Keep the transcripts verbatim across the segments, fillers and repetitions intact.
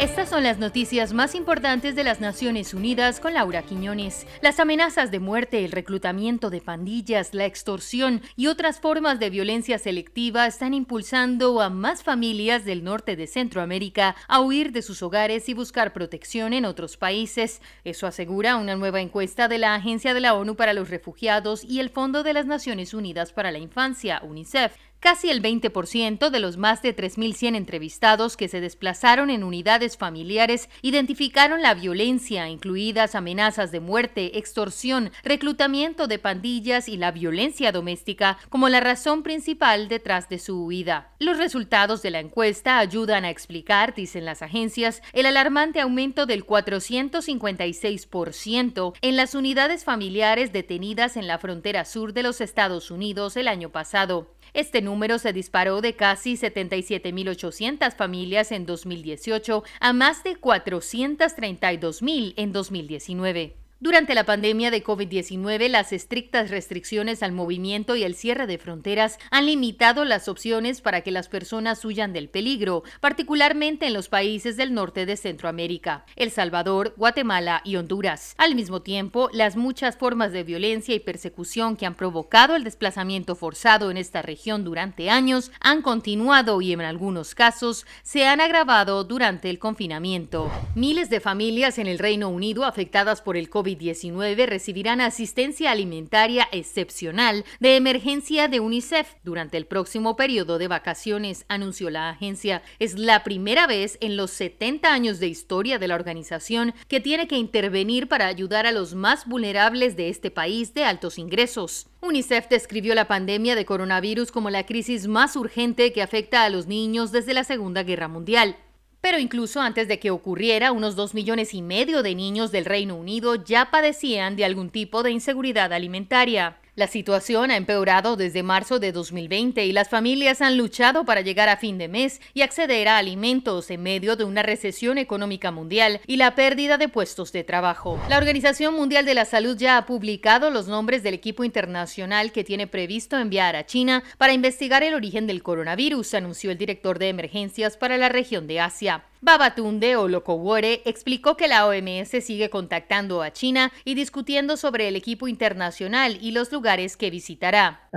Estas son las noticias más importantes de las Naciones Unidas con Laura Quiñones. Las amenazas de muerte, el reclutamiento de pandillas, la extorsión y otras formas de violencia selectiva están impulsando a más familias del norte de Centroamérica a huir de sus hogares y buscar protección en otros países. Eso asegura una nueva encuesta de la Agencia de la ONU para los Refugiados y el Fondo de las Naciones Unidas para la Infancia, UNICEF. Casi el veinte por ciento de los más de tres mil cien entrevistados que se desplazaron en unidades familiares identificaron la violencia, incluidas amenazas de muerte, extorsión, reclutamiento de pandillas y la violencia doméstica, como la razón principal detrás de su huida. Los resultados de la encuesta ayudan a explicar, dicen las agencias, el alarmante aumento del cuatrocientos cincuenta y seis por ciento en las unidades familiares detenidas en la frontera sur de los Estados Unidos el año pasado. Este número se disparó de casi setenta y siete mil ochocientas familias en dos mil dieciocho a más de cuatrocientas treinta y dos mil en dos mil diecinueve. Durante la pandemia de COVID diecinueve, las estrictas restricciones al movimiento y el cierre de fronteras han limitado las opciones para que las personas huyan del peligro, particularmente en los países del norte de Centroamérica, El Salvador, Guatemala y Honduras. Al mismo tiempo, las muchas formas de violencia y persecución que han provocado el desplazamiento forzado en esta región durante años han continuado y en algunos casos se han agravado durante el confinamiento. Miles de familias en el Reino Unido afectadas por el COVID diecinueve recibirán asistencia alimentaria excepcional de emergencia de UNICEF durante el próximo periodo de vacaciones, anunció la agencia. Es la primera vez en los setenta años de historia de la organización que tiene que intervenir para ayudar a los más vulnerables de este país de altos ingresos. UNICEF describió la pandemia de coronavirus como la crisis más urgente que afecta a los niños desde la Segunda Guerra Mundial. Pero incluso antes de que ocurriera, unos dos millones y medio de niños del Reino Unido ya padecían de algún tipo de inseguridad alimentaria. La situación ha empeorado desde marzo de dos mil veinte y las familias han luchado para llegar a fin de mes y acceder a alimentos en medio de una recesión económica mundial y la pérdida de puestos de trabajo. La Organización Mundial de la Salud ya ha publicado los nombres del equipo internacional que tiene previsto enviar a China para investigar el origen del coronavirus, anunció el director de emergencias para la región de Asia. Babatunde Olokowore explicó que la O M S sigue contactando a China y discutiendo sobre el equipo internacional y los lugares que visitará.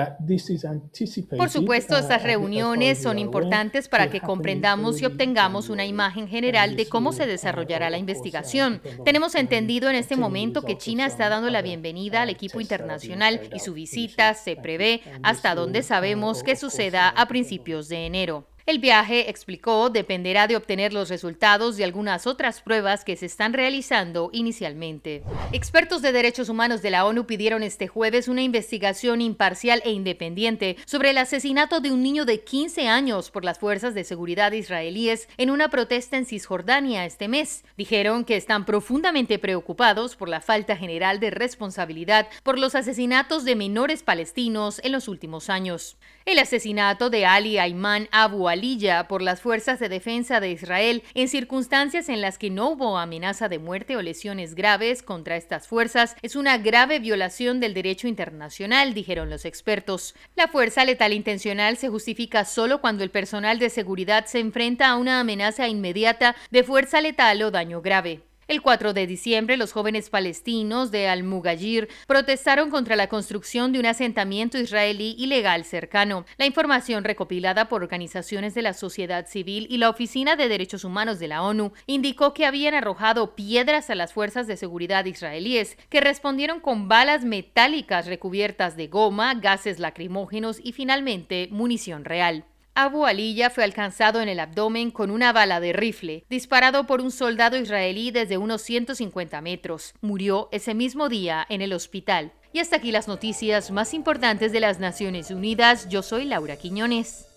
Por supuesto, estas reuniones son importantes para que comprendamos y obtengamos una imagen general de cómo se desarrollará la investigación. Tenemos entendido en este momento que China está dando la bienvenida al equipo internacional y su visita se prevé hasta donde sabemos que suceda a principios de enero. El viaje, explicó, dependerá de obtener los resultados de algunas otras pruebas que se están realizando inicialmente. Expertos de derechos humanos de la ONU pidieron este jueves una investigación imparcial e independiente sobre el asesinato de un niño de quince años por las fuerzas de seguridad israelíes en una protesta en Cisjordania este mes. Dijeron que están profundamente preocupados por la falta general de responsabilidad por los asesinatos de menores palestinos en los últimos años. El asesinato de Ali Ayman Abu Aliyah por las fuerzas de defensa de Israel en circunstancias en las que no hubo amenaza de muerte o lesiones graves contra estas fuerzas es una grave violación del derecho internacional, dijeron los expertos. La fuerza letal intencional se justifica solo cuando el personal de seguridad se enfrenta a una amenaza inmediata de fuerza letal o daño grave. El cuatro de diciembre, los jóvenes palestinos de Al-Mugayir protestaron contra la construcción de un asentamiento israelí ilegal cercano. La información recopilada por organizaciones de la sociedad civil y la Oficina de Derechos Humanos de la ONU indicó que habían arrojado piedras a las fuerzas de seguridad israelíes, que respondieron con balas metálicas recubiertas de goma, gases lacrimógenos y finalmente munición real. Abu Aliyah fue alcanzado en el abdomen con una bala de rifle, disparado por un soldado israelí desde unos ciento cincuenta metros. Murió ese mismo día en el hospital. Y hasta aquí las noticias más importantes de las Naciones Unidas. Yo soy Laura Quiñones.